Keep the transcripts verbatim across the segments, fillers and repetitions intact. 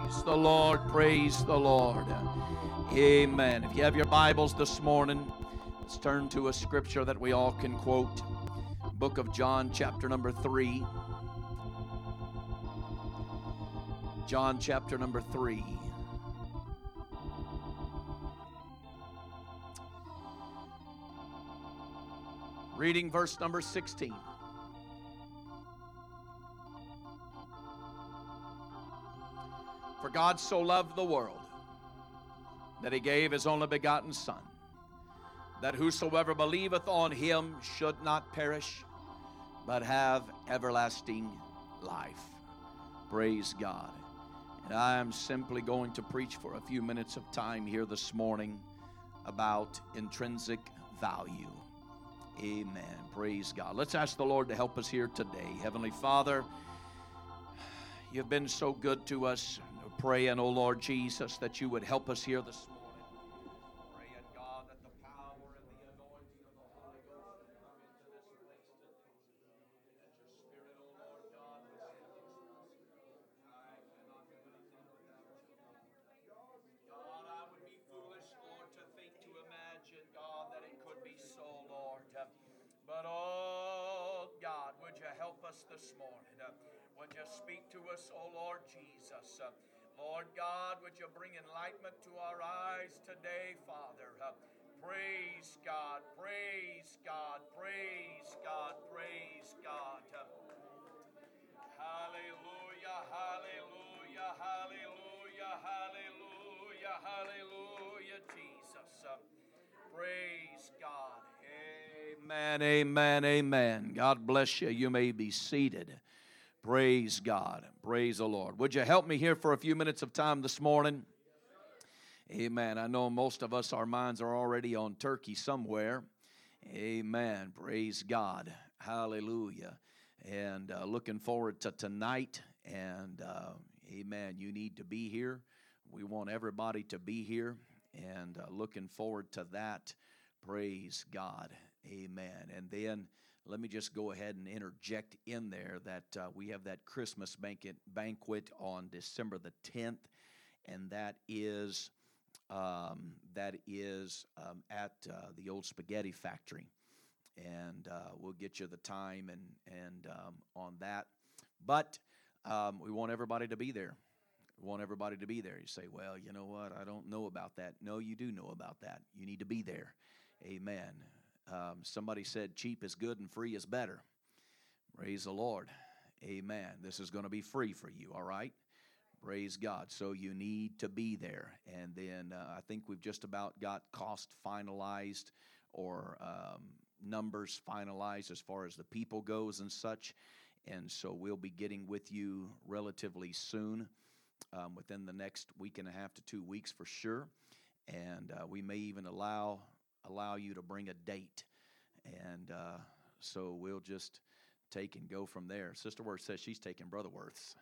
Praise the Lord, praise the Lord. Amen. If you have your Bibles this morning, let's turn to a scripture that we all can quote. Book of John, chapter number three. John, chapter number three. Reading verse number sixteen. For God so loved the world that he gave his only begotten Son, that whosoever believeth on him should not perish, but have everlasting life. Praise God. And I am simply going to preach for a few minutes of time here this morning about intrinsic value. Amen. Praise God. Let's ask the Lord to help us here today. Heavenly Father, you've been so good to us. Praying, oh Lord Jesus, that you would help us here this morning. Praying, God, that the power and the anointing of the Holy Ghost would come into this place today. That your Spirit, oh Lord God, would manifest. I cannot do anything without you, God. God, I would be foolish, Lord, to think, to imagine, God, that it could be so, Lord. But, oh God, would you help us this morning? Would you speak to us, oh Lord Jesus? Lord God, would you bring enlightenment to our eyes today, Father? Uh, praise God, praise God, praise God, praise God. Uh, hallelujah, hallelujah, hallelujah, hallelujah, hallelujah, Jesus. Uh, praise God. Amen, amen, amen. God bless you. You may be seated. Praise God. Praise the Lord. Would you help me here for a few minutes of time this morning? Amen. I know most of us, our minds are already on turkey somewhere. Amen. Praise God. Hallelujah. And uh, looking forward to tonight. And uh, amen. You need to be here. We want everybody to be here. And uh, looking forward to that. Praise God. Amen. And then let me just go ahead and interject in there that uh, we have that Christmas banquet, banquet on December the tenth, and that is um, that is um, at uh, the old spaghetti factory, and uh, we'll get you the time and and um, on that. But um, we want everybody to be there. We want everybody to be there. You say, well, you know what? I don't know about that. No, you do know about that. You need to be there. Amen. Um, somebody said cheap is good and free is better. Praise the Lord. Amen. This is going to be free for you, all right? Praise God. So you need to be there. And then uh, I think we've just about got cost finalized or um, numbers finalized as far as the people goes and such. And so we'll be getting with you relatively soon, um, within the next week and a half to two weeks for sure. And uh, we may even allow... allow you to bring a date, and uh, so we'll just take and go from there. Sister Worth says she's taking Brother Worth's.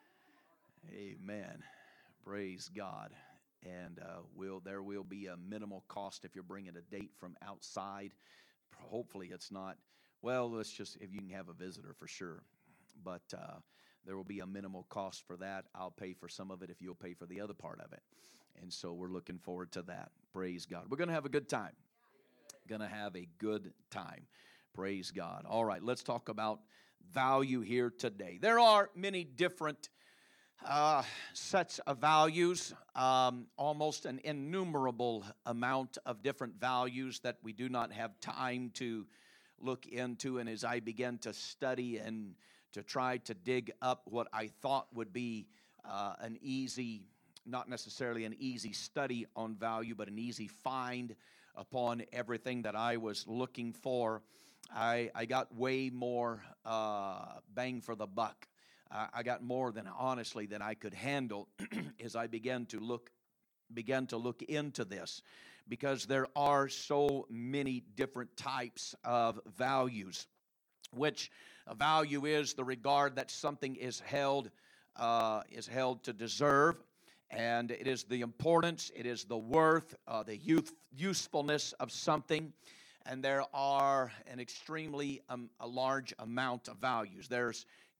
Amen. Praise God. And uh, we'll there will be a minimal cost if you're bringing a date from outside. Hopefully it's not, well, let's just, if you can have a visitor for sure. But uh, there will be a minimal cost for that. I'll pay for some of it if you'll pay for the other part of it. And so we're looking forward to that. Praise God. We're going to have a good time. Going to have a good time. Praise God. All right, let's talk about value here today. There are many different uh, sets of values, um, almost an innumerable amount of different values that we do not have time to look into. And as I began to study and to try to dig up what I thought would be uh, an easy, not necessarily an easy study on value, but an easy find upon everything that I was looking for, I, I got way more uh, bang for the buck. I, I got more than, honestly, than I could handle as I began to look began to look into this, because there are so many different types of values, which a value is the regard that something is held uh, is held to deserve. And it is the importance, it is the worth, uh, the youth, usefulness of something. And there are an extremely um, a large amount of values. There's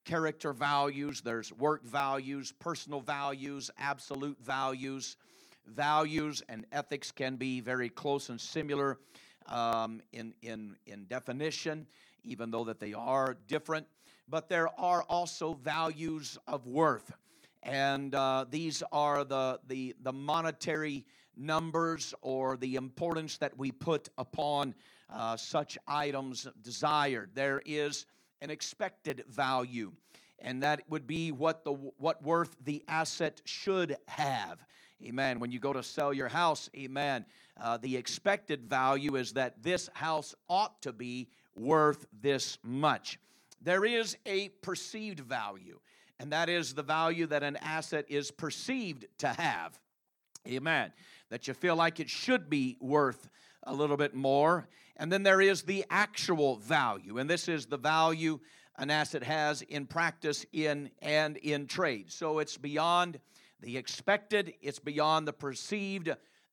character values, there's work values, personal values, absolute values. Values and ethics can be very close and similar um, in, in, in definition, even though that they are different. But there are also values of worth. And uh, these are the, the, the monetary numbers or the importance that we put upon uh, such items desired. There is an expected value, and that would be what the what worth the asset should have. Amen. When you go to sell your house, amen, uh, the expected value is that this house ought to be worth this much. There is a perceived value, and that is the value that an asset is perceived to have. Amen. That you feel like it should be worth a little bit more. And then there is the actual value, and this is the value an asset has in practice in and in trade. So it's beyond the expected, it's beyond the perceived,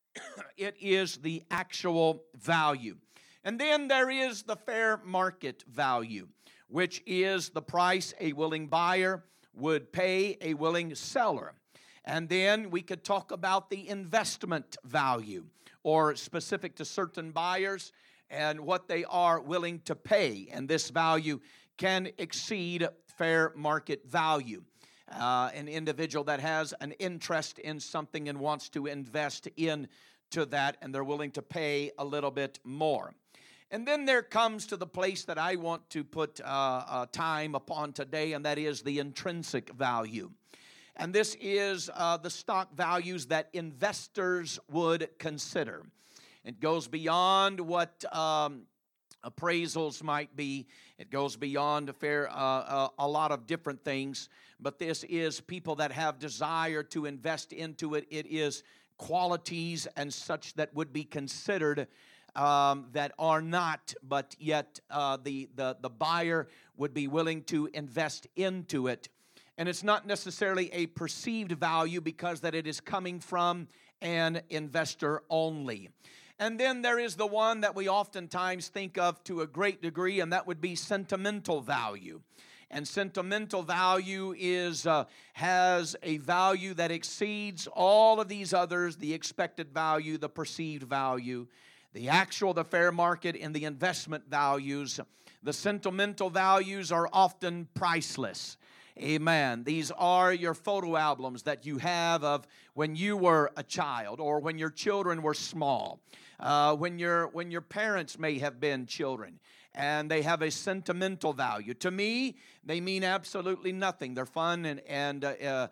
it is the actual value. And then there is the fair market value, which is the price a willing buyer would pay a willing seller. And then we could talk about the investment value, or specific to certain buyers and what they are willing to pay. And this value can exceed fair market value. Uh, an individual that has an interest in something and wants to invest into that, and they're willing to pay a little bit more. And then there comes to the place that I want to put uh, uh, time upon today, and that is the intrinsic value. And this is uh, the stock values that investors would consider. It goes beyond what um, appraisals might be. It goes beyond a fair, uh, uh, a lot of different things. But this is people that have desire to invest into it. It is qualities and such that would be considered um, that are not, but yet uh, the, the, the buyer would be willing to invest into it. And it's not necessarily a perceived value because that it is coming from an investor only. And then there is the one that we oftentimes think of to a great degree, and that would be sentimental value. And sentimental value is uh, has a value that exceeds all of these others, the expected value, the perceived value, the actual, the fair market, and the investment values. The sentimental values are often priceless. Amen. These are your photo albums that you have of when you were a child or when your children were small, uh, when your when your parents may have been children, and they have a sentimental value. To me, they mean absolutely nothing. They're fun and, and uh, uh,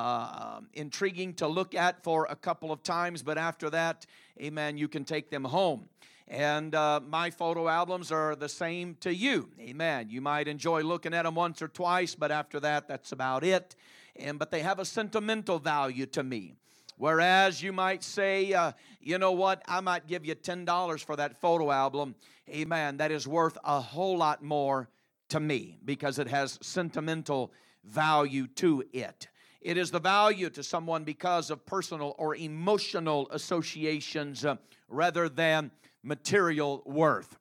uh, intriguing to look at for a couple of times, but after that, amen, you can take them home. And uh, my photo albums are the same to you. Amen. You might enjoy looking at them once or twice, but after that, that's about it. And but they have a sentimental value to me. Whereas you might say, uh, you know what, I might give you ten dollars for that photo album. Amen. That is worth a whole lot more to me because it has sentimental value to it. It is the value to someone because of personal or emotional associations uh, rather than material worth.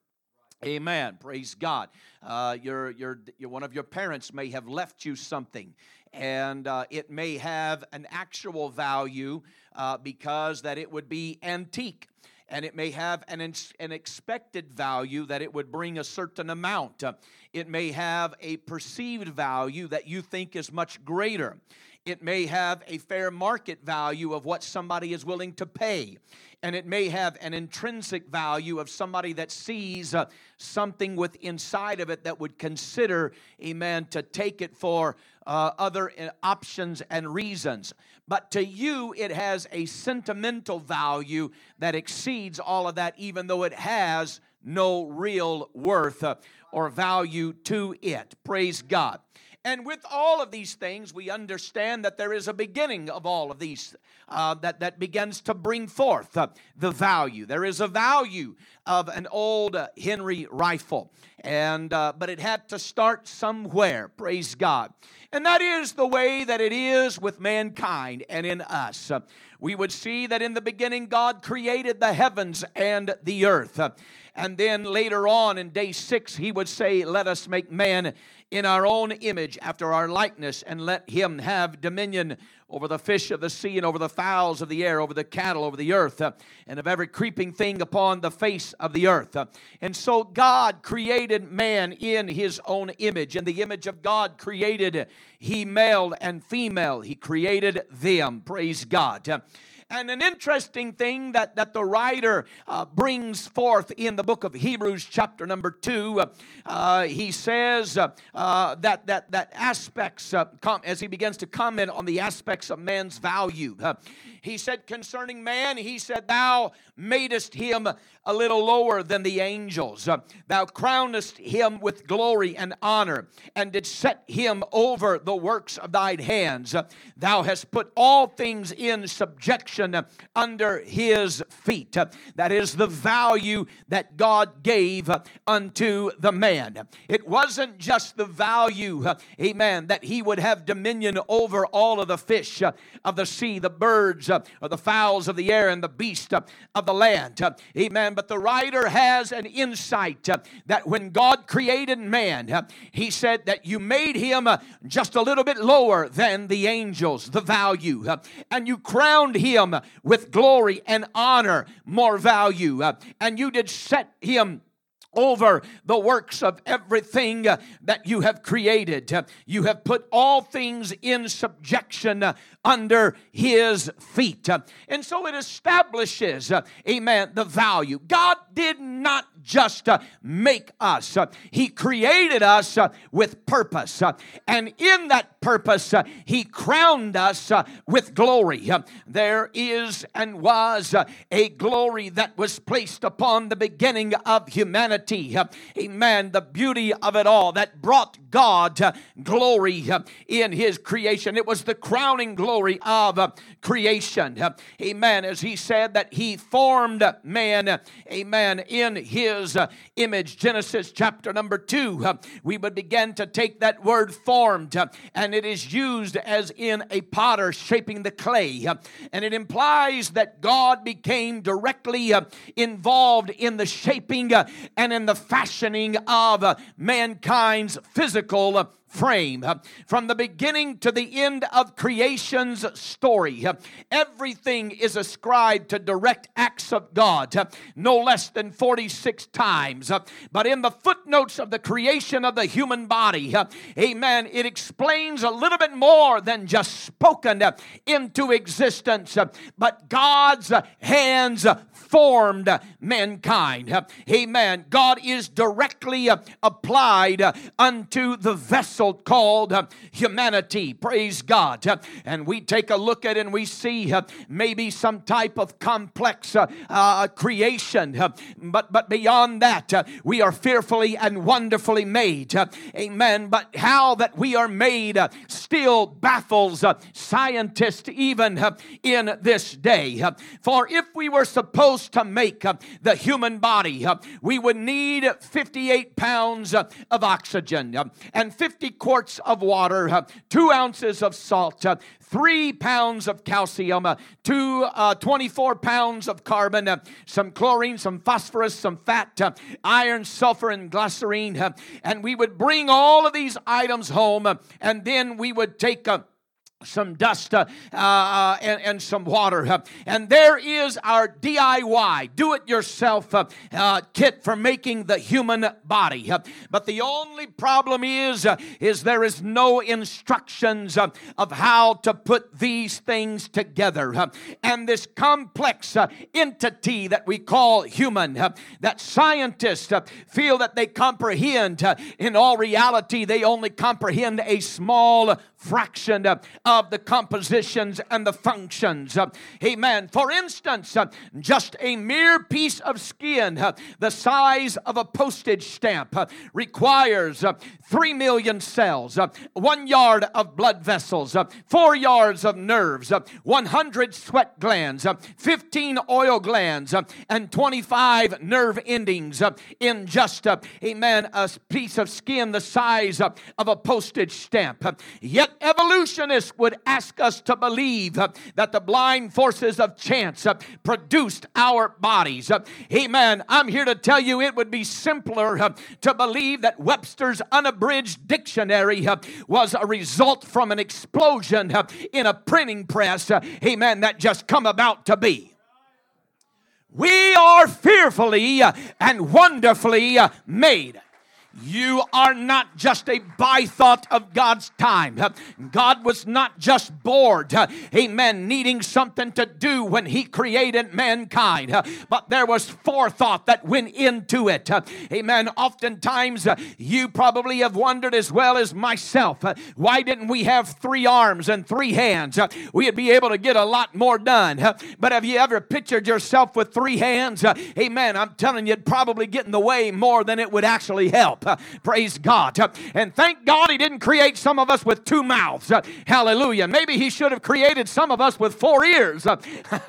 Amen. Praise God. Uh, your, your, your, one of your parents may have left you something, and uh, it may have an actual value uh, because that it would be antique, and it may have an, an expected value that it would bring a certain amount. Uh, it may have a perceived value that you think is much greater. It may have a fair market value of what somebody is willing to pay. And it may have an intrinsic value of somebody that sees uh, something with inside of it that would consider, amen, to take it for uh, other uh, options and reasons. But to you, it has a sentimental value that exceeds all of that, even though it has no real worth uh, or value to it. Praise God. And with all of these things, we understand that there is a beginning of all of these uh, that, that begins to bring forth uh, the value. There is a value of an old uh, Henry rifle, and uh, but it had to start somewhere, praise God. And that is the way that it is with mankind and in us. Uh, we would see that in the beginning God created the heavens and the earth. Uh, and then later on in day six He would say, let us make man in our own image, after our likeness, and let him have dominion over the fish of the sea, and over the fowls of the air, over the cattle, over the earth, uh, and of every creeping thing upon the face of the earth. Uh, and so God created man in His own image. In the image of God created He male and female. He created them. Praise God. Uh, And an interesting thing that, that the writer uh, brings forth in the book of Hebrews chapter number two, uh, he says uh, uh, that, that, that aspects, uh, com- as he begins to comment on the aspects of man's value. Uh, he said concerning man, he said, thou madest him a little lower than the angels. Uh, thou crownest him with glory and honor, and didst set him over the works of thine hands. Uh, thou hast put all things in subjection uh, under his feet. Uh, that is the value that God gave uh, unto the man. It wasn't just the value, uh, amen, that he would have dominion over all of the fish uh, of the sea, the birds, uh, or the fowls of the air, and the beasts uh, of the land. Uh, amen. But the writer has an insight uh, that when God created man, uh, He said that you made him uh, just a little bit lower than the angels, the value, uh, and you crowned him with glory and honor, more value, uh, and you did set him over the works of everything uh, that you have created. Uh, you have put all things in subjection uh, under His feet. Uh, and so it establishes, uh, amen, the value. God did not just uh, make us. Uh, he created us uh, with purpose. Uh, and in that purpose, uh, He crowned us uh, with glory. Uh, there is and was uh, a glory that was placed upon the beginning of humanity. Uh, amen. The beauty of it all that brought God uh, glory uh, in His creation. It was the crowning glory of uh, creation. Uh, amen. As He said that He formed man, uh, amen, in His uh, image. Genesis chapter number two. Uh, we would begin to take that word formed, uh, and it is used as in a potter shaping the clay. Uh, and it implies that God became directly uh, involved in the shaping uh, and in the fashioning of uh, mankind's physical uh, frame. Uh, from the beginning to the end of creation's story, uh, everything is ascribed to direct acts of God, uh, no less than forty-six times. Uh, but in the footnotes of the creation of the human body, uh, amen, it explains a little bit more than just spoken uh, into existence, uh, but God's uh, hands uh, formed uh, mankind. Uh, amen. God is directly uh, applied uh, unto the vessel called uh, humanity. Praise God. Uh, and we take a look at it and we see uh, maybe some type of complex uh, uh, creation. Uh, but, but beyond that, uh, we are fearfully and wonderfully made. Uh, amen. But how that we are made uh, still baffles uh, scientists even uh, in this day. Uh, for if we were supposed to make uh, the human body, uh, we would need fifty-eight pounds uh, of oxygen uh, and fifty quarts of water, uh, two ounces of salt, uh, three pounds of calcium, uh, two, uh, twenty-four pounds of carbon, uh, some chlorine, some phosphorus, some fat, uh, iron, sulfur, and glycerine. Uh, and we would bring all of these items home, uh, and then we would take a uh, some dust uh, uh, and, and some water. Uh, and there is our D I Y, do-it-yourself uh, uh, kit for making the human body. Uh, but the only problem is, uh, is there is no instructions uh, of how to put these things together. Uh, and this complex uh, entity that we call human, uh, that scientists uh, feel that they comprehend, uh, in all reality, they only comprehend a small fraction uh, of the compositions and the functions. Uh, amen. For instance, uh, just a mere piece of skin, uh, the size of a postage stamp, uh, requires uh, three million cells, uh, one yard of blood vessels, uh, four yards of nerves, uh, one hundred sweat glands, uh, fifteen oil glands, uh, and twenty-five nerve endings uh, in just, uh, amen, a piece of skin the size uh, of a postage stamp. Uh, yet evolutionists would ask us to believe uh, that the blind forces of chance uh, produced our bodies. Uh, amen. I'm here to tell you it would be simpler uh, to believe that Webster's unabridged dictionary uh, was a result from an explosion uh, in a printing press, uh, amen, that just come about to be. We are fearfully uh, and wonderfully uh, made. You are not just a bythought of God's time. God was not just bored, amen, needing something to do when He created mankind, but there was forethought that went into it. Amen. Oftentimes, you probably have wondered as well as myself, why didn't we have three arms and three hands? We'd be able to get a lot more done. But have you ever pictured yourself with three hands? Amen. I'm telling you, it'd probably get in the way more than it would actually help. Uh, praise God. Uh, and thank God He didn't create some of us with two mouths. Uh, hallelujah. Maybe He should have created some of us with four ears. Uh,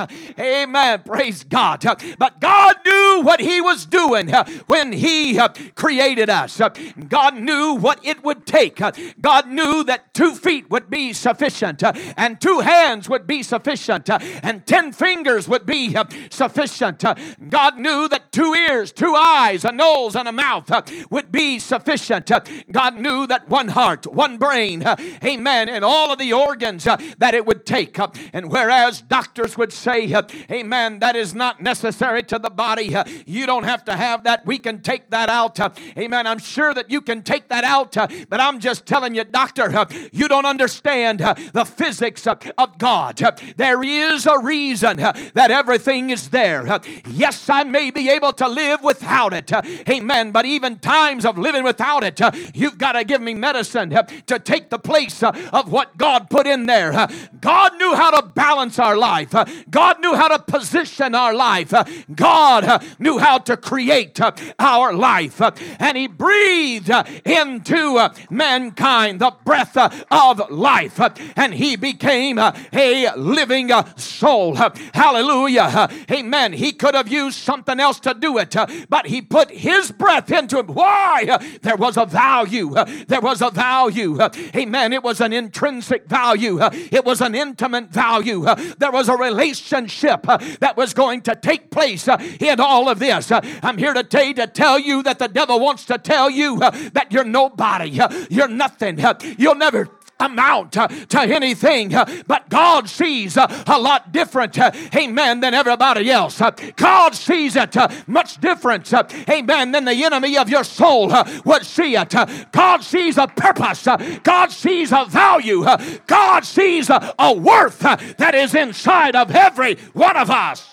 amen. Praise God. Uh, but God knew what He was doing uh, when He uh, created us. Uh, God knew what it would take. Uh, God knew that two feet would be sufficient, uh, and two hands would be sufficient, uh, and ten fingers would be uh, sufficient. Uh, God knew that two ears, two eyes, a nose, and a mouth uh, would be sufficient. God knew that one heart, one brain, amen, and all of the organs that it would take. And whereas doctors would say, amen, that is not necessary to the body, you don't have to have that, we can take that out. Amen. I'm sure that you can take that out, but I'm just telling you, doctor, you don't understand the physics of God. There is a reason that everything is there. Yes, I may be able to live without it. Amen. But even times of living without it, uh, you've got to give me medicine uh, to take the place uh, of what God put in there. Uh, God knew how to balance our life. Uh, God knew how to position our life. Uh, God uh, knew how to create uh, our life. Uh, and He breathed uh, into uh, mankind the breath uh, of life. Uh, and he became uh, a living uh, soul. Uh, hallelujah. Uh, amen. He could have used something else to do it, uh, but He put His breath into him. Why? There was a value. There was a value. Amen. It was an intrinsic value. It was an intimate value. There was a relationship that was going to take place in all of this. I'm here today to tell you that the devil wants to tell you that you're nobody. You're nothing. You'll never amount uh, to anything, uh, but God sees uh, a lot different, uh, amen, than everybody else. Uh, God sees it uh, much different, uh, amen, than the enemy of your soul uh, would see it. Uh, God sees a purpose. Uh, God sees a value. Uh, God sees a, a worth uh, that is inside of every one of us.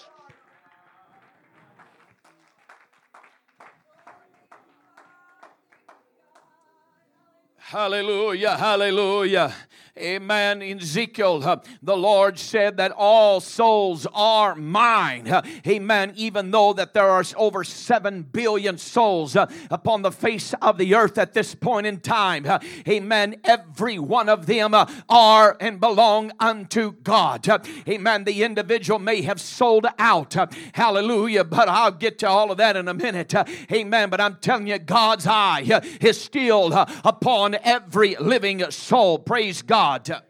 Hallelujah, hallelujah. Amen. In Ezekiel, uh, the Lord said that all souls are mine. Uh, amen. Even though that there are over seven billion souls uh, upon the face of the earth at this point in time. Uh, amen. Every one of them uh, are and belong unto God. Uh, amen. The individual may have sold out. Uh, hallelujah. But I'll get to all of that in a minute. Uh, amen. But I'm telling you, God's eye uh, is still uh, upon every living soul. Praise God. That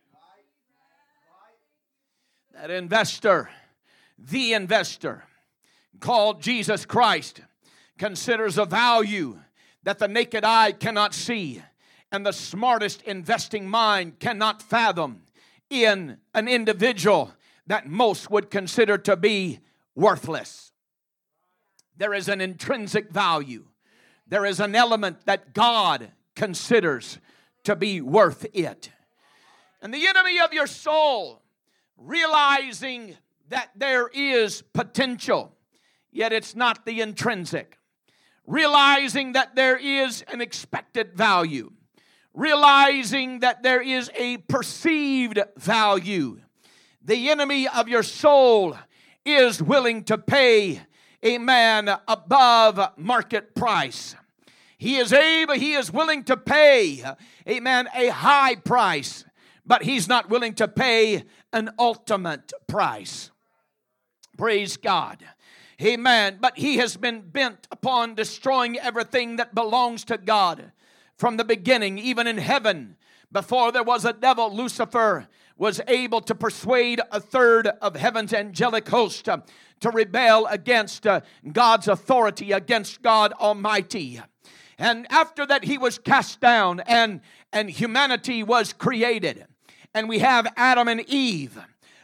investor, the investor, called Jesus Christ, considers a value that the naked eye cannot see and the smartest investing mind cannot fathom in an individual that most would consider to be worthless. There is an intrinsic value. There is an element that God considers to be worth it. And the enemy of your soul, realizing that there is potential, yet it's not the intrinsic. Realizing that there is an expected value. realizing that there is a perceived value. The enemy of your soul is willing to pay, amen, above market price. He is able, he is willing to pay, amen, a high price, but he's not willing to pay an ultimate price. Praise God. Amen. But he has been bent upon destroying everything that belongs to God from the beginning, even in heaven. Before there was a devil, Lucifer was able to persuade a third of heaven's angelic host uh, to rebel against uh, God's authority, against God Almighty. And after that, he was cast down, and, and humanity was created. And we have Adam and Eve.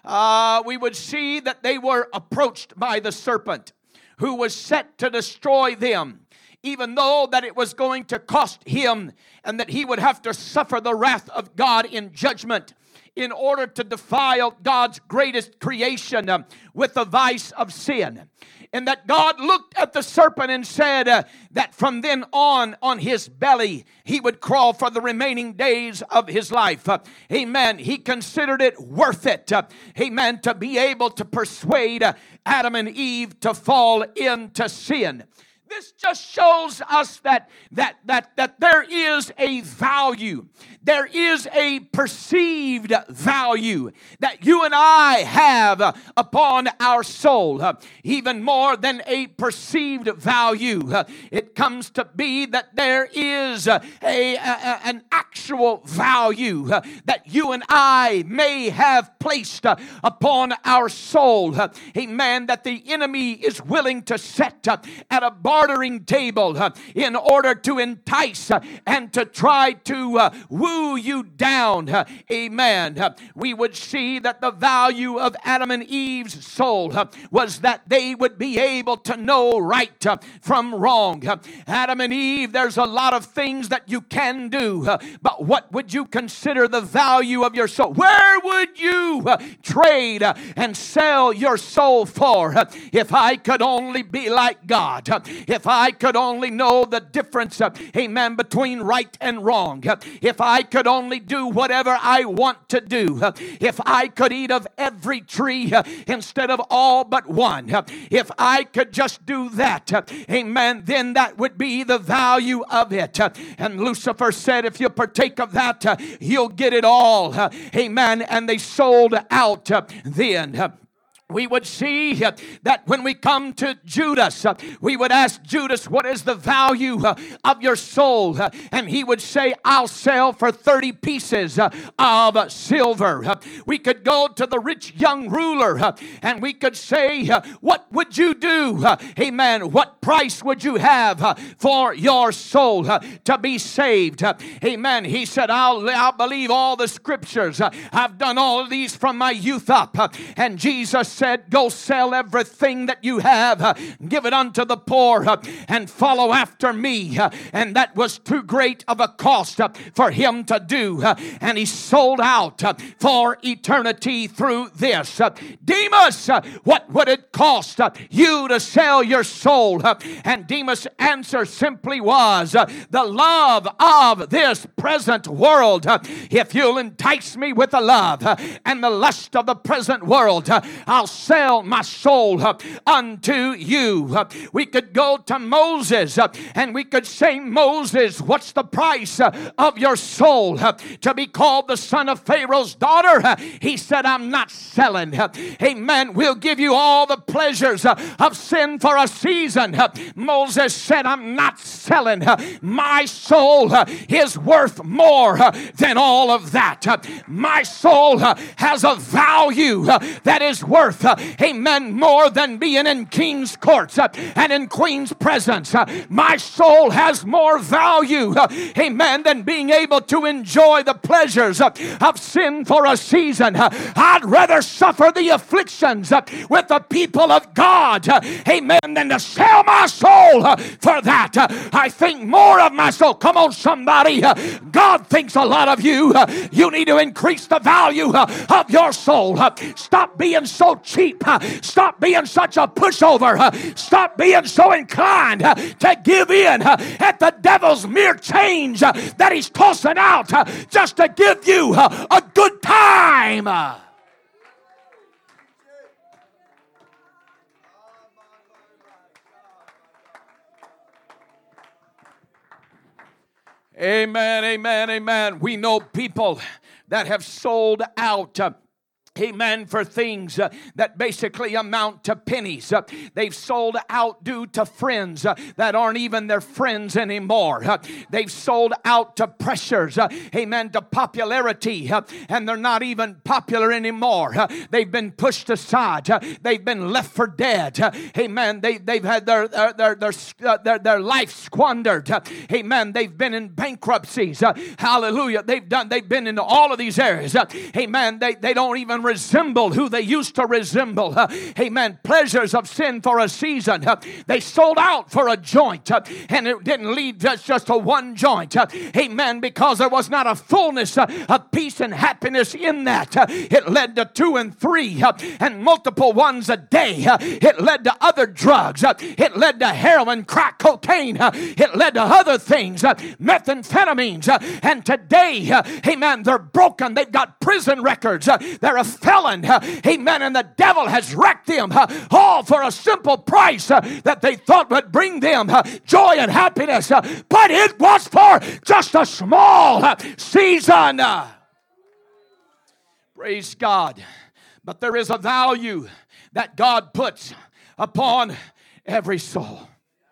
Uh, we would see that they were approached by the serpent, who was set to destroy them, even though that it was going to cost him, and that he would have to suffer the wrath of God in judgment in order to defile God's greatest creation uh, with the vice of sin. And that God looked at the serpent and said uh, that from then on, on his belly, he would crawl for the remaining days of his life. Uh, amen. He considered it worth it, uh, amen, to be able to persuade uh, Adam and Eve to fall into sin. This just shows us that, that, that, that there is a value. There is a perceived value that you and I have uh, upon our soul, uh, even more than a perceived value. Uh, it comes to be that there is uh, a, a, an actual value uh, that you and I may have placed uh, upon our soul. Uh, amen. That the enemy is willing to set uh, at a bartering table uh, in order to entice uh, and to try to uh, woo you down. Uh, amen. Uh, we would see that the value of Adam and Eve's soul uh, was that they would be able to know right uh, from wrong. Uh, Adam and Eve, there's a lot of things that you can do, uh, but what would you consider the value of your soul? Where would you uh, trade uh, and sell your soul for? Uh, if I could only be like God, uh, if I could only know the difference, uh, amen, between right and wrong, uh, if I could only do whatever I want to do, uh, if I could eat of every tree uh, instead of all but one, uh, if I could just do that, uh, amen, then that would be the value of it. Uh, and Lucifer said, if you partake of that, uh, you'll get it all. Uh, amen. And they sold out uh, then. Uh, We would see uh, that when we come to Judas, uh, we would ask Judas, what is the value uh, of your soul? Uh, and he would say, I'll sell for thirty pieces uh, of uh, silver. Uh, we could go to the rich young ruler uh, and we could say, uh, what would you do? Uh, amen. What price would you have uh, for your soul uh, to be saved? Uh, amen. He said, I'll, I'll believe all the scriptures. Uh, I've done all of these from my youth up. Uh, and Jesus said, go sell everything that you have, uh, give it unto the poor, uh, and follow after me. Uh, and that was too great of a cost uh, for him to do. Uh, and he sold out uh, for eternity through this. Uh, Demas, uh, what would it cost uh, you to sell your soul? Uh, and Demas' answer simply was, uh, the love of this present world. Uh, if you'll entice me with the love uh, and the lust of the present world, uh, I'll sell my soul uh, unto you. Uh, we could go to Moses uh, and we could say, Moses, what's the price uh, of your soul uh, to be called the son of Pharaoh's daughter? Uh, he said, I'm not selling. Uh, amen. We'll give you all the pleasures uh, of sin for a season. Uh, Moses said, I'm not selling. Uh, my soul uh, is worth more uh, than all of that. Uh, my soul uh, has a value uh, that is worth, uh, amen, more than being in king's courts uh, and in queen's presence. Uh, my soul has more value, uh, amen, than being able to enjoy the pleasures uh, of sin for a season. Uh, I'd rather suffer the afflictions uh, with the people of God, uh, amen, than to sell my soul uh, for that. Uh, I think more of my soul. Come on, somebody. Uh, God thinks a lot of you. Uh, you need to increase the value uh, of your soul. Uh, stop being so cheap. Stop being such a pushover. Stop being so inclined to give in at the devil's mere change that he's tossing out just to give you a good time. Amen, amen, amen. We know people that have sold out. Uh, Amen, for things uh, that basically amount to pennies. Uh, they've sold out due to friends uh, that aren't even their friends anymore. Uh, they've sold out to pressures. Uh, amen, to popularity. Uh, and they're not even popular anymore. Uh, they've been pushed aside. Uh, they've been left for dead. Uh, amen, they, they've had their, their, their, their, uh, their, their life squandered. Uh, amen, they've been in bankruptcies. Uh, hallelujah, they've done. They've been in all of these areas. Uh, amen, they, they don't even resemble who they used to resemble. Uh, amen. Pleasures of sin for a season. Uh, they sold out for a joint, uh, and it didn't lead just, just to one joint. Uh, amen. Because there was not a fullness uh, of peace and happiness in that. Uh, it led to two and three uh, and multiple ones a day. Uh, it led to other drugs. Uh, it led to heroin, crack, cocaine. Uh, it led to other things, uh, methamphetamines. Uh, and today, uh, amen, they're broken. They've got prison records. Uh, they're a felon. Uh, amen. And the devil has wrecked them uh, all for a simple price uh, that they thought would bring them uh, joy and happiness. Uh, but it was for just a small uh, season. Uh, praise God. But there is a value that God puts upon every soul.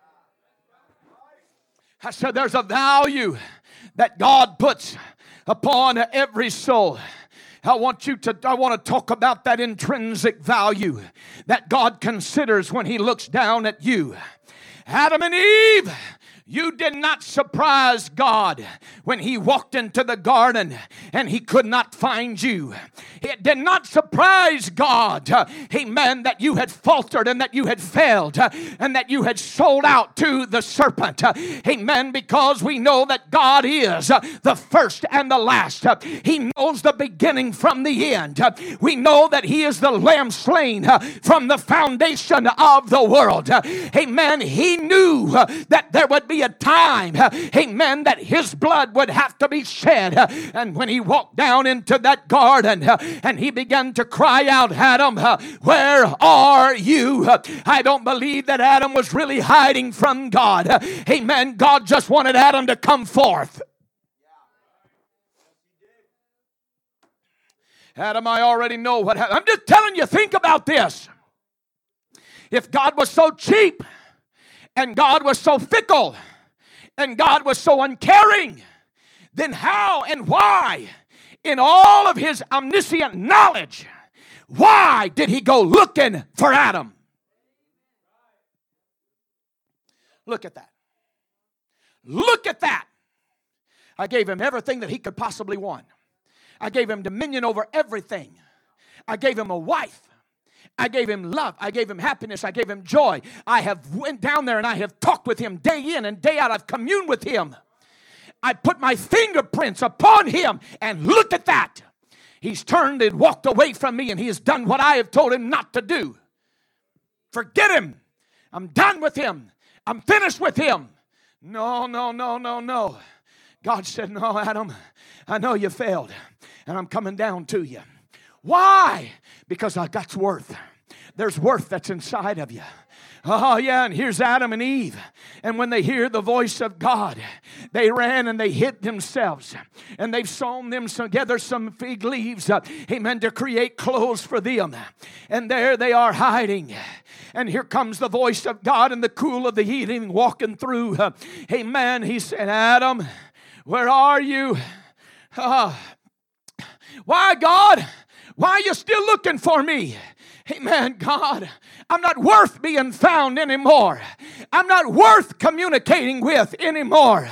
I said there's a value that God puts upon every soul. I want you to, I want to talk about that intrinsic value that God considers when He looks down at you. Adam and Eve, you did not surprise God when He walked into the garden and He could not find you. It did not surprise God, uh, amen, that you had faltered and that you had failed uh, and that you had sold out to the serpent. Uh, amen, because we know that God is uh, the first and the last. Uh, he knows the beginning from the end. Uh, we know that He is the Lamb slain uh, from the foundation of the world. Uh, amen, He knew uh, that there would be a time, uh, amen, that His blood would have to be shed. Uh, and when He walked down into that garden uh, and He began to cry out, Adam, uh, where are you? Uh, I don't believe that Adam was really hiding from God. Uh, amen. God just wanted Adam to come forth. Adam, I already know what happened. I'm just telling you, think about this. If God was so cheap and God was so fickle and God was so uncaring, then how and why, in all of His omniscient knowledge, why did He go looking for Adam? Look at that. Look at that. I gave him everything that he could possibly want. I gave him dominion over everything. I gave him a wife. I gave him love. I gave him happiness. I gave him joy. I have went down there and I have talked with him day in and day out. I've communed with him. I put my fingerprints upon him, and look at that. He's turned and walked away from me, and he has done what I have told him not to do. Forget him. I'm done with him. I'm finished with him. No, no, no, no, no. God said, no, Adam, I know you failed, and I'm coming down to you. Why? Because I got worth. There's worth that's inside of you. Oh, yeah, and here's Adam and Eve. And when they hear the voice of God, they ran and they hid themselves. And they've sewn them together some fig leaves, uh, amen, to create clothes for them. And there they are hiding. And here comes the voice of God in the cool of the evening walking through. Uh, amen. He said, Adam, where are you? Uh, why, God? Why are you still looking for me? Amen, God. I'm not worth being found anymore. I'm not worth communicating with anymore.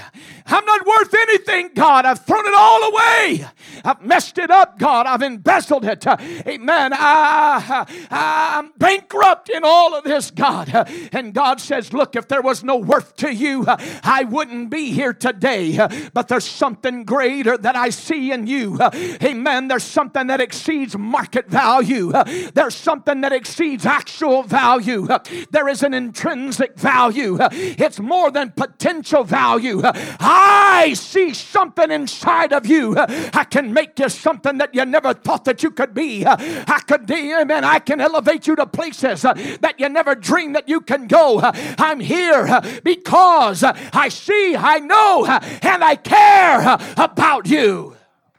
I'm not worth anything, God. I've thrown it all away. I've messed it up, God. I've embezzled it. Amen. I, I, I'm bankrupt in all of this, God. And God says, look, if there was no worth to you, I wouldn't be here today. But there's something greater that I see in you. Amen. There's something that exceeds market value. There's something that exceeds actual value. There is an intrinsic value. It's more than potential value. I see something inside of you. I can make you something that you never thought that you could be. I could, amen, I can elevate you to places that you never dreamed that you can go. I'm here because I see, I know, and I care about you.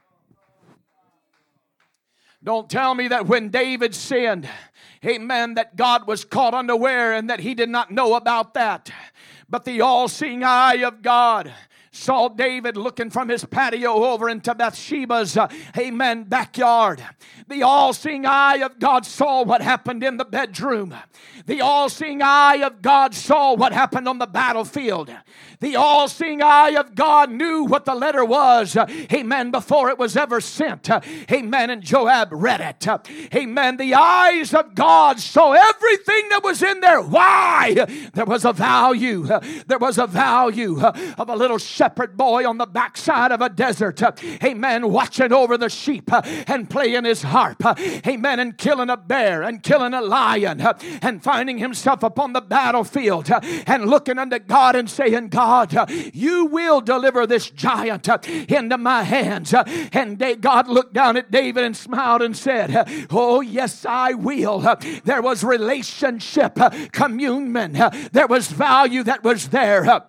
Don't tell me that when David sinned, amen, that God was caught unaware and that he did not know about that. But the all-seeing eye of God saw David looking from his patio over into Bathsheba's, uh, amen, backyard. The all-seeing eye of God saw what happened in the bedroom. The all-seeing eye of God saw what happened on the battlefield. The all-seeing eye of God knew what the letter was, uh, amen, before it was ever sent. Uh, amen, and Joab read it. Uh, amen, the eyes of God saw everything that was in there. Why? There was a value. Uh, there was a value uh, of a little shepherd boy on the backside of a desert. Uh, amen, watching over the sheep uh, and playing his harp. Uh, amen, and killing a bear and killing a lion uh, and finding himself upon the battlefield uh, and looking unto God and saying, God, uh, you will deliver this giant uh, into my hands. Uh, and they, God looked down at David and smiled and said, uh, oh yes, I will. Uh, there was relationship, uh, communion. Uh, there was value that was there. Uh,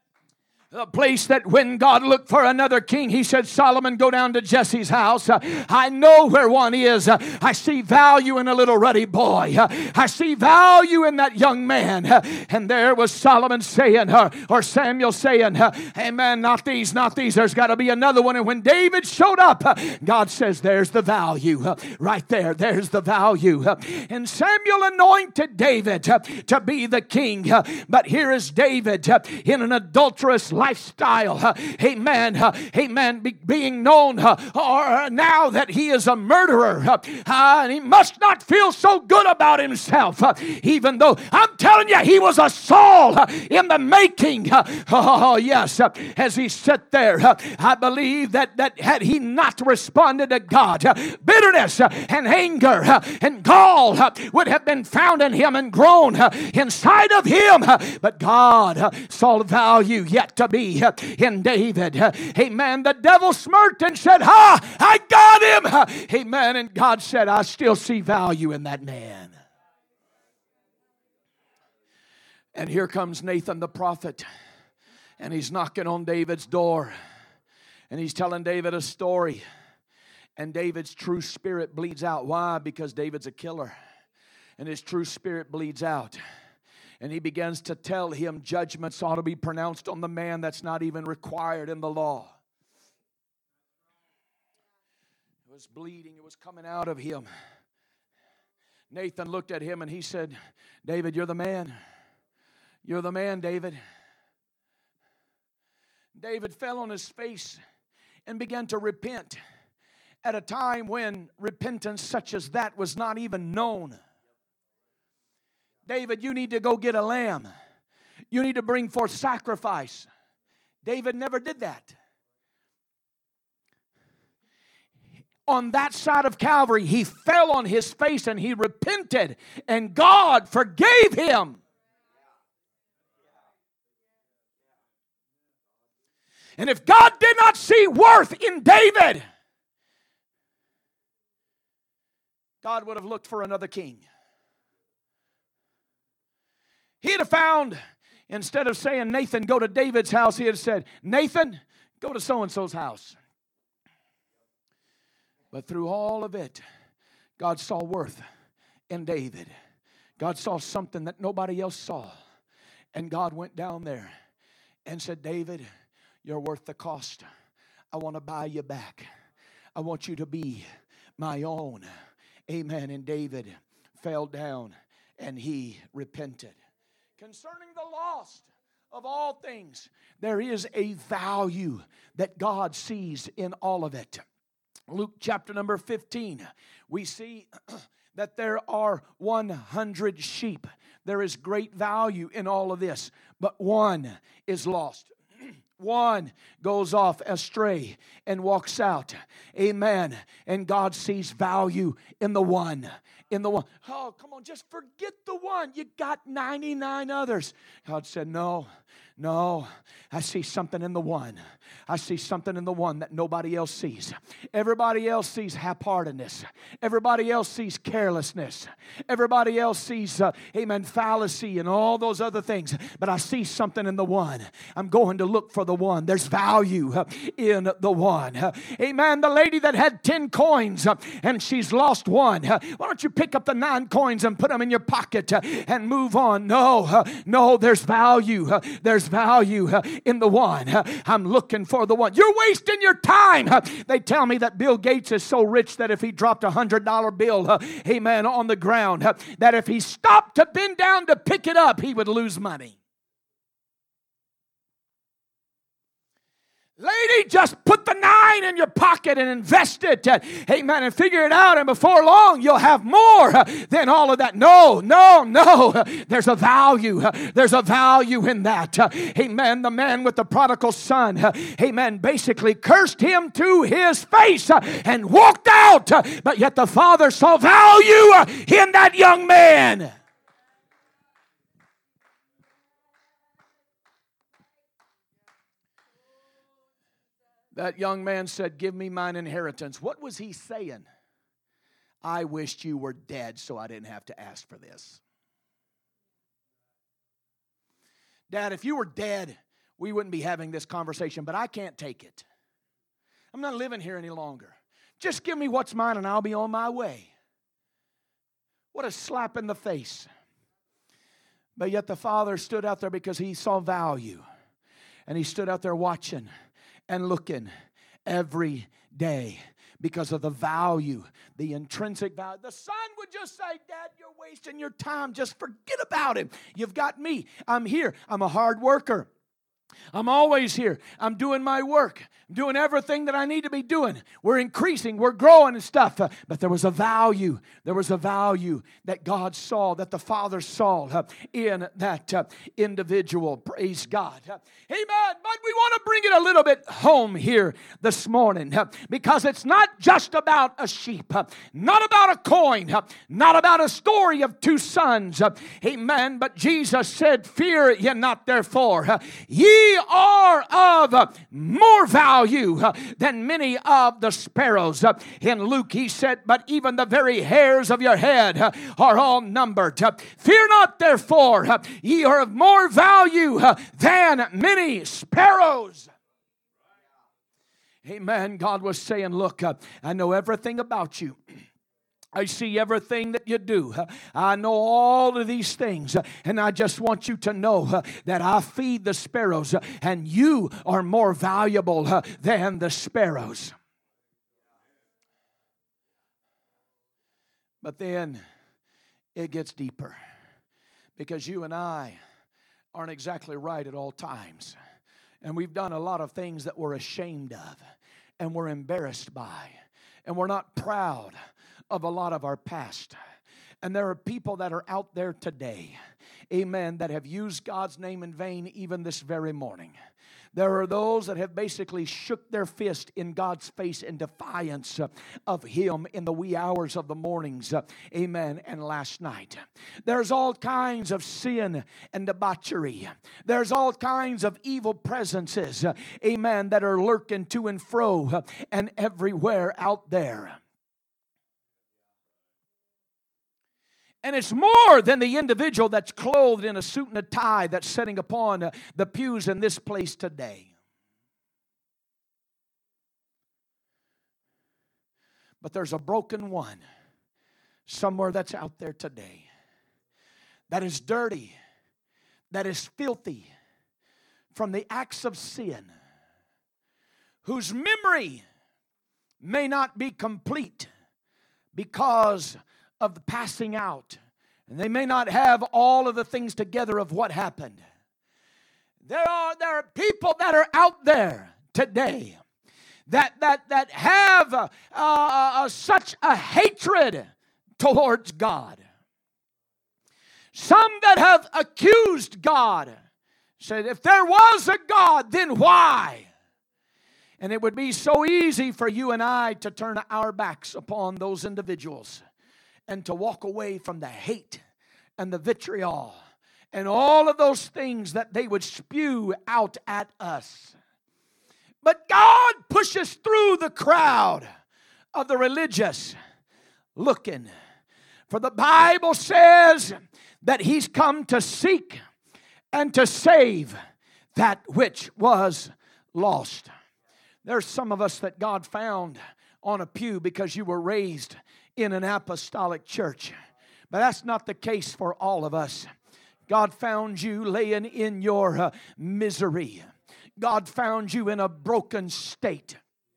A place that when God looked for another king, he said, Solomon, go down to Jesse's house. Uh, I know where one is. Uh, I see value in a little ruddy boy. Uh, I see value in that young man. Uh, and there was Solomon saying, uh, or Samuel saying, uh, amen, not these, not these. There's got to be another one. And when David showed up, uh, God says, there's the value. Uh, right there, there's the value. Uh, and Samuel anointed David uh, to be the king. Uh, but here is David uh, in an adulterous lifestyle, uh, amen, uh, amen, be, being known, uh, or now that he is a murderer, uh, uh, and he must not feel so good about himself, uh, even though I'm telling you, he was a Saul uh, in the making. Uh, oh, yes, uh, as he sat there, uh, I believe that, that had he not responded to God, uh, bitterness uh, and anger uh, and gall uh, would have been found in him and grown uh, inside of him, uh, but God uh, saw the value yet to be in David. Amen. The devil smirked and said, ha, I got him. Amen. And God said, I still see value in that man. And here comes Nathan the prophet, and he's knocking on David's door, and he's telling David a story, and David's true spirit bleeds out. Why? Because David's a killer, and his true spirit bleeds out. And he begins to tell him judgments ought to be pronounced on the man that's not even required in the law. It was bleeding. It was coming out of him. Nathan looked at him and he said, David, you're the man. You're the man, David. David fell on his face and began to repent at a time when repentance such as that was not even known. David, you need to go get a lamb. You need to bring forth sacrifice. David never did that. On that side of Calvary, he fell on his face and he repented, and God forgave him. And if God did not see worth in David, God would have looked for another king. He'd have found, instead of saying, Nathan, go to David's house, he had said, Nathan, go to so-and-so's house. But through all of it, God saw worth in David. God saw something that nobody else saw. And God went down there and said, David, you're worth the cost. I want to buy you back. I want you to be my own. Amen. And David fell down and he repented. Concerning the lost of all things, there is a value that God sees in all of it. Luke chapter number fifteen, we see that there are one hundred sheep. There is great value in all of this, but one is lost. One goes off astray and walks out. Amen. And God sees value in the one. In the one. Oh, come on, just forget the one. You got ninety-nine others. God said, no, no. I see something in the one. I see something in the one that nobody else sees. Everybody else sees half-heartedness. Everybody else sees carelessness. Everybody else sees, uh, amen, fallacy and all those other things. But I see something in the one. I'm going to look for the one. There's value uh, in the one. Uh, amen. The lady that had ten coins uh, and she's lost one. Uh, why don't you pick up the nine coins and put them in your pocket uh, and move on? No, uh, no, there's value. Uh, there's value uh, in the one. Uh, I'm looking for the one. You're wasting your time. Uh, they tell me that Bill Gates is so rich that if he dropped a one hundred dollar bill, uh, amen, on the ground, uh, that if he stopped to bend down to pick it up, he would lose money. Lady, just put the nine in your pocket and invest it. Uh, amen. And figure it out. And before long, you'll have more uh, than all of that. No, no, no. Uh, there's a value. Uh, there's a value in that. Uh, amen. The man with the prodigal son, uh, amen, basically cursed him to his face uh, and walked out. Uh, but yet the father saw value uh, in that young man. That young man said, give me mine inheritance. What was he saying? I wished you were dead so I didn't have to ask for this. Dad, if you were dead, we wouldn't be having this conversation, but I can't take it. I'm not living here any longer. Just give me what's mine and I'll be on my way. What a slap in the face. But yet the father stood out there because he saw value. And he stood out there watching and looking every day because of the value, the intrinsic value. The son would just say, Dad, you're wasting your time. Just forget about him. You've got me. I'm here. I'm a hard worker. I'm always here. I'm doing my work. I'm doing everything that I need to be doing. We're increasing. We're growing and stuff. Uh, but there was a value. There was a value that God saw, that the Father saw uh, in that uh, individual. Praise God. Uh, amen. But we want to bring it a little bit home here this morning uh, because it's not just about a sheep, uh, not about a coin, uh, not about a story of two sons. Uh, amen. But Jesus said, fear ye not therefore. Uh, ye are of more value than many of the sparrows. In Luke he said, but even the very hairs of your head are all numbered. Fear not therefore, ye are of more value than many sparrows. Amen. God was saying, look, I know everything about you. I see everything that you do. I know all of these things. And I just want you to know that I feed the sparrows. And you are more valuable than the sparrows. But then it gets deeper. Because you and I aren't exactly right at all times. And we've done a lot of things that we're ashamed of. And we're embarrassed by. And we're not proud of a lot of our past. And there are people that are out there today, amen, that have used God's name in vain even this very morning. There are those that have basically shook their fist in God's face in defiance of Him in the wee hours of the mornings, amen, and last night. There's all kinds of sin and debauchery. There's all kinds of evil presences, amen, that are lurking to and fro and everywhere out there. And it's more than the individual that's clothed in a suit and a tie that's sitting upon uh, the pews in this place today. But there's a broken one somewhere that's out there today that is dirty, that is filthy from the acts of sin, whose memory may not be complete because of the passing out. And they may not have all of the things together of what happened. There are, there are people that are out there today that, that, that have uh, uh, such a hatred towards God. Some that have accused God. Said, if there was a God, then why? And it would be so easy for you and I to turn our backs upon those individuals and to walk away from the hate and the vitriol and all of those things that they would spew out at us. But God pushes through the crowd of the religious looking. For the Bible says that He's come to seek and to save that which was lost. There's some of us that God found on a pew because you were raised in an apostolic church. But that's not the case for all of us. God found you laying in your uh, misery. God found you in a broken state.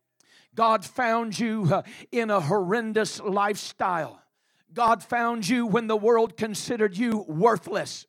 God found you uh, in a horrendous lifestyle. God found you when the world considered you worthless.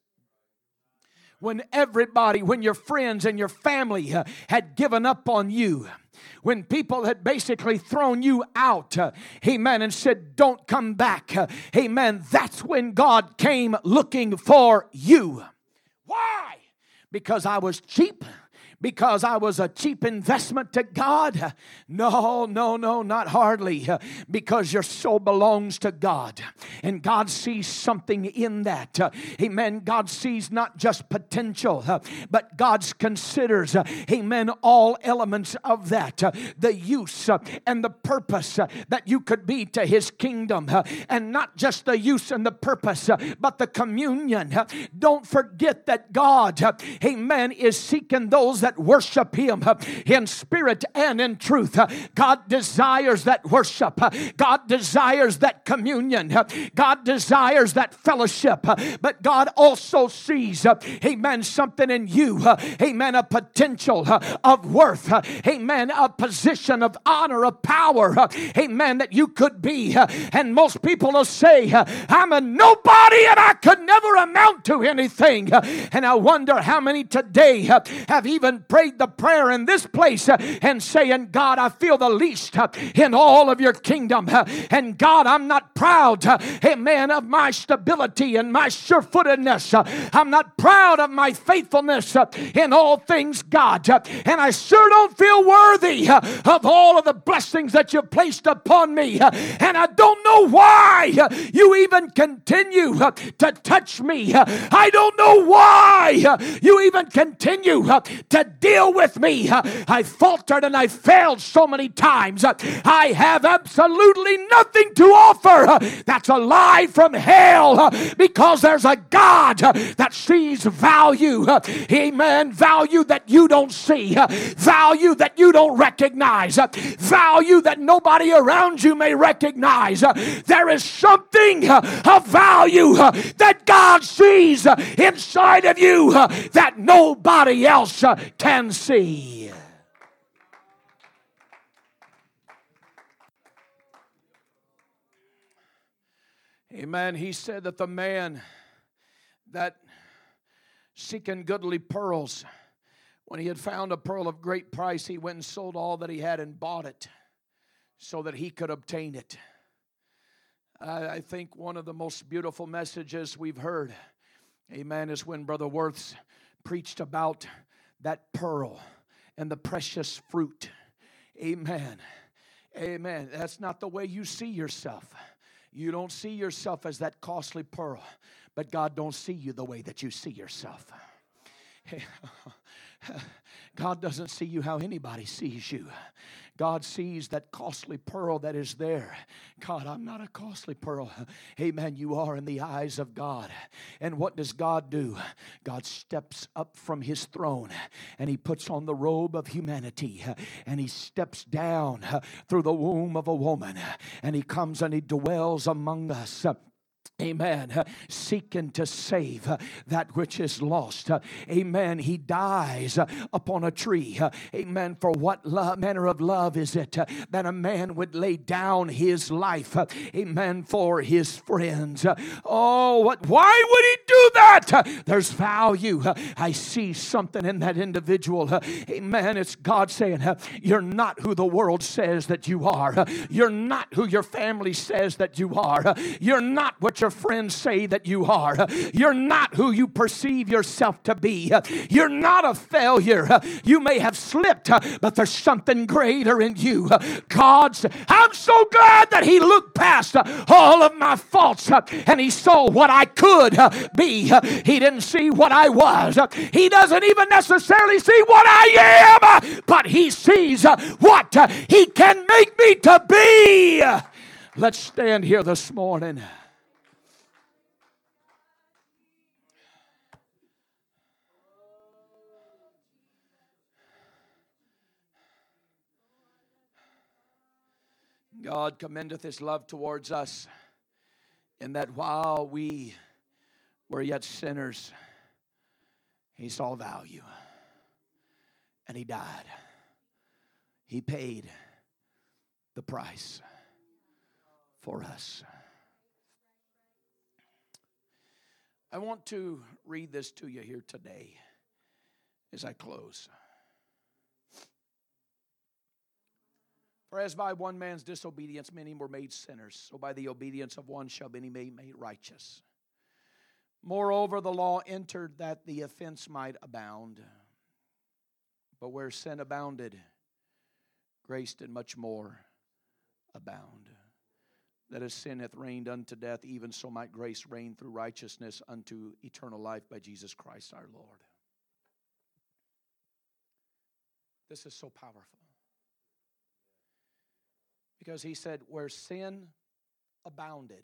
When everybody, when your friends and your family uh, had given up on you. When people had basically thrown you out, uh, amen, and said, don't come back. Uh, amen. That's when God came looking for you. Why? Because I was cheap. Because I was a cheap investment to God? No, no, no, not hardly. Because your soul belongs to God. And God sees something in that. Amen. God sees not just potential, but God considers, amen, all elements of that. The use and the purpose that you could be to His kingdom. And not just the use and the purpose, but the communion. Don't forget that God, amen, is seeking those that worship Him in spirit and in truth. God desires that worship. God desires that communion. God desires that fellowship. But God also sees, amen, something in you, amen, a potential of worth, amen, a position of honor, of power, amen, that you could be. And most people will say, I'm a nobody and I could never amount to anything. And I wonder how many today have even prayed the prayer in this place and saying, God, I feel the least in all of your kingdom. And God, I'm not proud, amen, of my stability and my surefootedness. I'm not proud of my faithfulness in all things, God. And I sure don't feel worthy of all of the blessings that you've placed upon me. And I don't know why you even continue to touch me. I don't know why you even continue to deal with me. I faltered and I failed so many times. I have absolutely nothing to offer. That's a lie from hell, because there's a God that sees value. Amen. Value that you don't see. Value that you don't recognize. Value that nobody around you may recognize. There is something of value that God sees inside of you that nobody else can see. Amen. He said that the man that seeking goodly pearls, when he had found a pearl of great price, he went and sold all that he had and bought it so that he could obtain it. I, I think one of the most beautiful messages we've heard, amen, is when Brother Worth's preached about that pearl and the precious fruit. Amen. Amen. That's not the way you see yourself. You don't see yourself as that costly pearl, but God don't see you the way that you see yourself. God doesn't see you how anybody sees you. God sees that costly pearl that is there. God, I'm not a costly pearl. Amen. You are in the eyes of God. And what does God do? God steps up from His throne and He puts on the robe of humanity and He steps down through the womb of a woman and He comes and He dwells among us. Amen. Uh, Seeking to save uh, that which is lost. Uh, Amen. He dies uh, upon a tree. Uh, Amen. For what love, manner of love is it uh, that a man would lay down his life? Uh, Amen. For his friends. Uh, Oh, what? Why would he do that? Uh, There's value. Uh, I see something in that individual. Uh, Amen. It's God saying, uh, you're not who the world says that you are. Uh, You're not who your family says that you are. Uh, You're not what your friends say that you are. You're not who you perceive yourself to be. You're not a failure. You may have slipped, but there's something greater in you. God's, I'm so glad that He looked past all of my faults and He saw what I could be. He didn't see what I was. He doesn't even necessarily see what I am, but He sees what He can make me to be. Let's stand here this morning. God commendeth His love towards us, in that while we were yet sinners, He saw value, and He died. He paid the price for us. I want to read this to you here today as I close. For as by one man's disobedience many were made sinners, so by the obedience of one shall many be made righteous. Moreover, the law entered that the offense might abound. But where sin abounded, grace did much more abound. That as sin hath reigned unto death, even so might grace reign through righteousness unto eternal life by Jesus Christ our Lord. This is so powerful. Because He said, where sin abounded.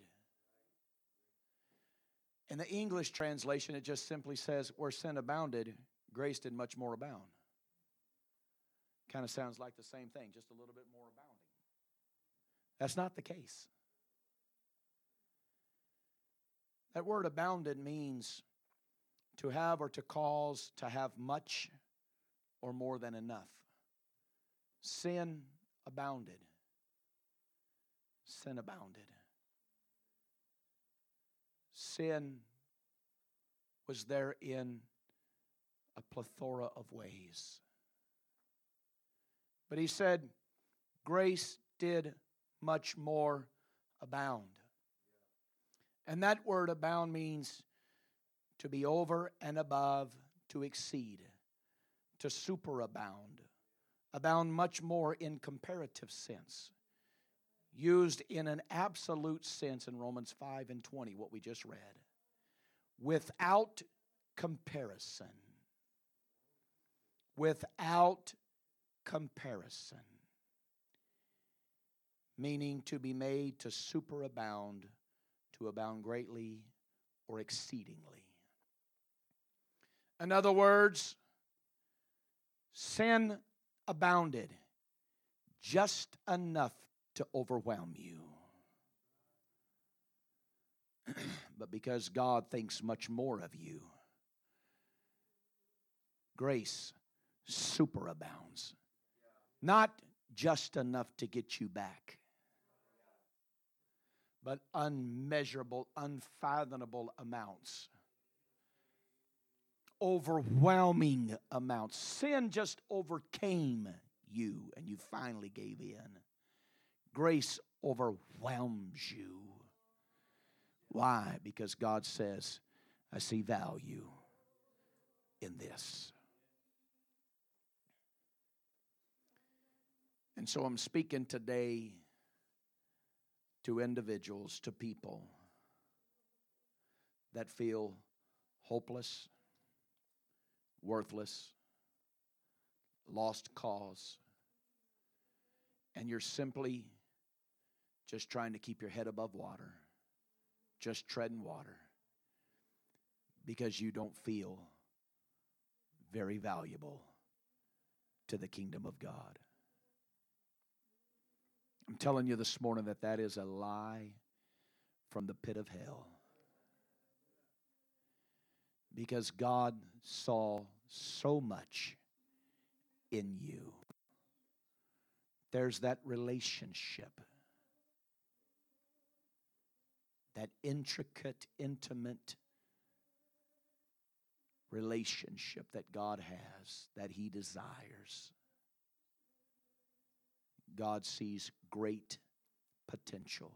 In the English translation, it just simply says, where sin abounded, grace did much more abound. Kind of sounds like the same thing, just a little bit more abounding. That's not the case. That word abounded means to have or to cause to have much or more than enough. Sin abounded. Sin abounded. Sin was there in a plethora of ways. But He said, grace did much more abound. And that word abound means to be over and above, to exceed, to superabound. Abound much more in comparative sense. Used in an absolute sense in Romans five and twenty, what we just read. Without comparison. Without comparison. Meaning to be made to superabound, to abound greatly or exceedingly. In other words, sin abounded just enough to overwhelm you. But because God thinks much more of you, grace superabounds. Not just enough to get you back, but unmeasurable, unfathomable amounts. Overwhelming amounts. Sin just overcame you and you finally gave in. Grace overwhelms you. Why? Because God says, I see value in this. And so I'm speaking today to individuals, to people that feel hopeless, worthless, lost cause, and you're simply just trying to keep your head above water, just treading water, because you don't feel very valuable to the kingdom of God. I'm telling you this morning that that is a lie from the pit of hell. Because God saw so much in you. There's that relationship. That intricate, intimate relationship that God has, that He desires. God sees great potential.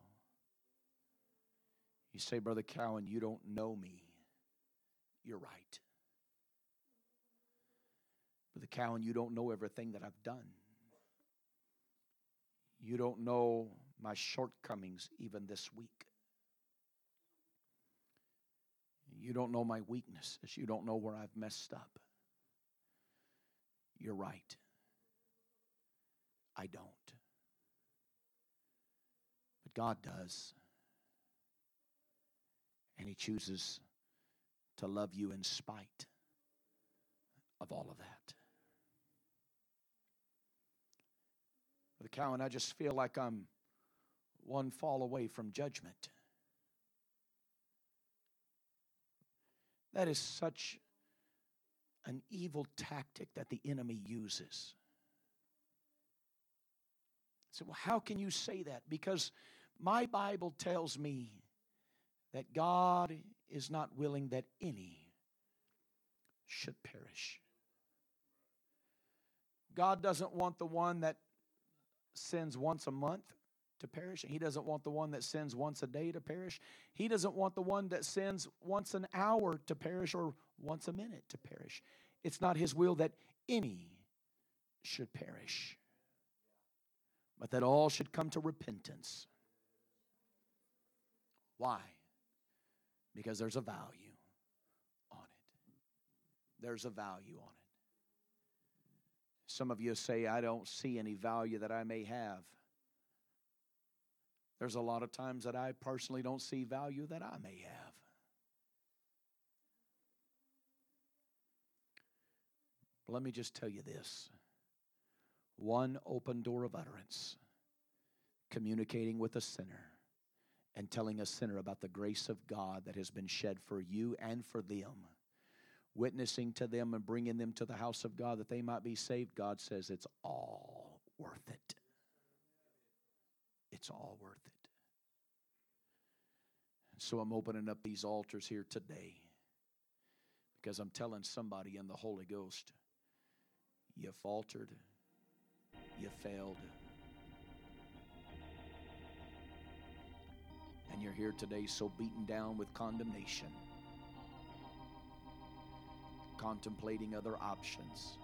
You say, Brother Cowan, you don't know me. You're right. Brother Cowan, you don't know everything that I've done. You don't know my shortcomings even this week. You don't know my weaknesses. You don't know where I've messed up. You're right. I don't. But God does. And He chooses to love you in spite of all of that. Brother Cowan, I just feel like I'm one fall away from judgment. That is such an evil tactic that the enemy uses. So, well, how can you say that? Because my Bible tells me that God is not willing that any should perish. God doesn't want the one that sins once a month to perish. He doesn't want the one that sins once a day to perish. He doesn't want the one that sins once an hour to perish or once a minute to perish. It's not His will that any should perish, but that all should come to repentance. Why? Because there's a value on it. There's a value on it. Some of you say, I don't see any value that I may have. There's a lot of times that I personally don't see value that I may have. But let me just tell you this. One open door of utterance, communicating with a sinner and telling a sinner about the grace of God that has been shed for you and for them, witnessing to them and bringing them to the house of God that they might be saved, God says it's all worth it. It's all worth it. So I'm opening up these altars here today because I'm telling somebody in the Holy Ghost, you faltered, you failed, and you're here today so beaten down with condemnation, contemplating other options.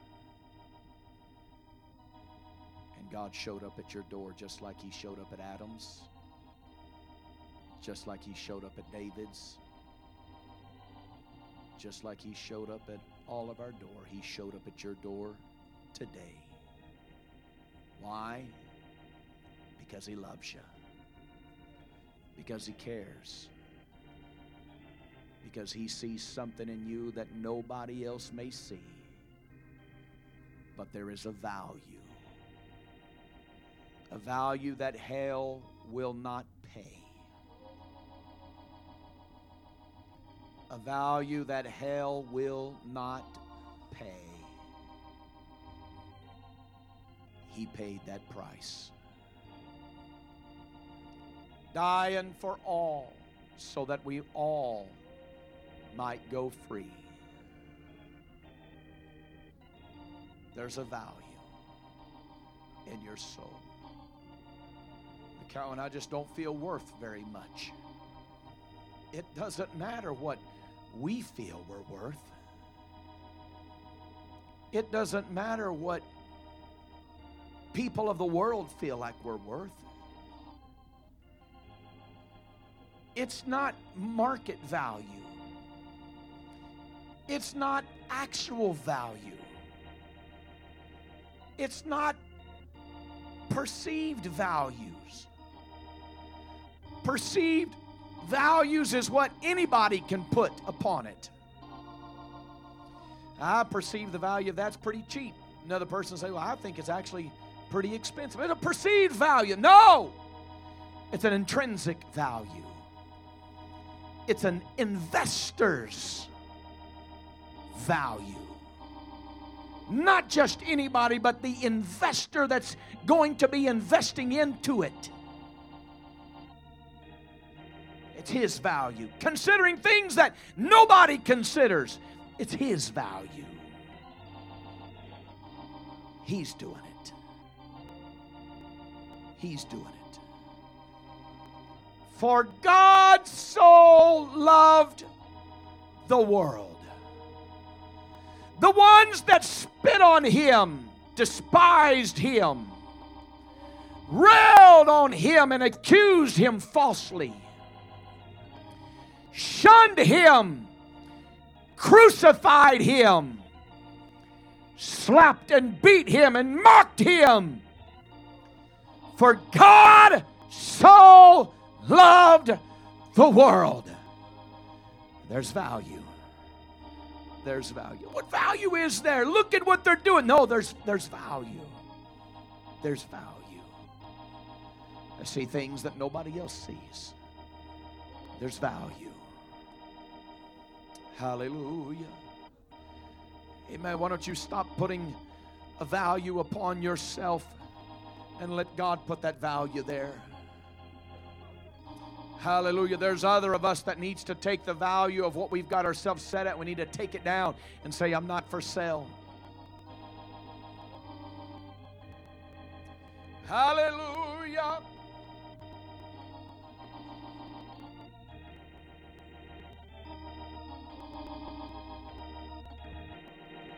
And God showed up at your door just like He showed up at Adam's, just like He showed up at David's, just like He showed up at all of our door. He showed up at your door today. Why? Because He loves you. Because He cares. Because He sees something in you that nobody else may see. But there is a value. A value that hell will not pay. A value that hell will not pay. He paid that price. Dying for all so that we all might go free. There's a value in your soul. Cowan, I just don't feel worth very much. It doesn't matter what we feel we're worth. It doesn't matter what people of the world feel like we're worth. It's not market value. It's not actual value. It's not perceived values. Perceived values is what anybody can put upon it. I perceive the value of that's pretty cheap. Another person say, well, I think it's actually pretty expensive. It's a perceived value. No! It's an intrinsic value. It's an investor's value. Not just anybody, but the investor that's going to be investing into it. It's his value. Considering things that nobody considers, it's his value. He's doing it. He's doing it. For God so loved the world. The ones that spit on him, despised him, railed on him and accused him falsely, shunned him, crucified him, slapped and beat him and mocked him. For God so loved the world. There's value. There's value. What value is there? Look at what they're doing. No, there's, there's value. There's value. I see things that nobody else sees. There's value. Hallelujah. Amen. Why don't you stop putting a value upon yourself and let God put that value there. Hallelujah. There's other of us that needs to take the value of what we've got ourselves set at. We need to take it down and say, I'm not for sale. Hallelujah.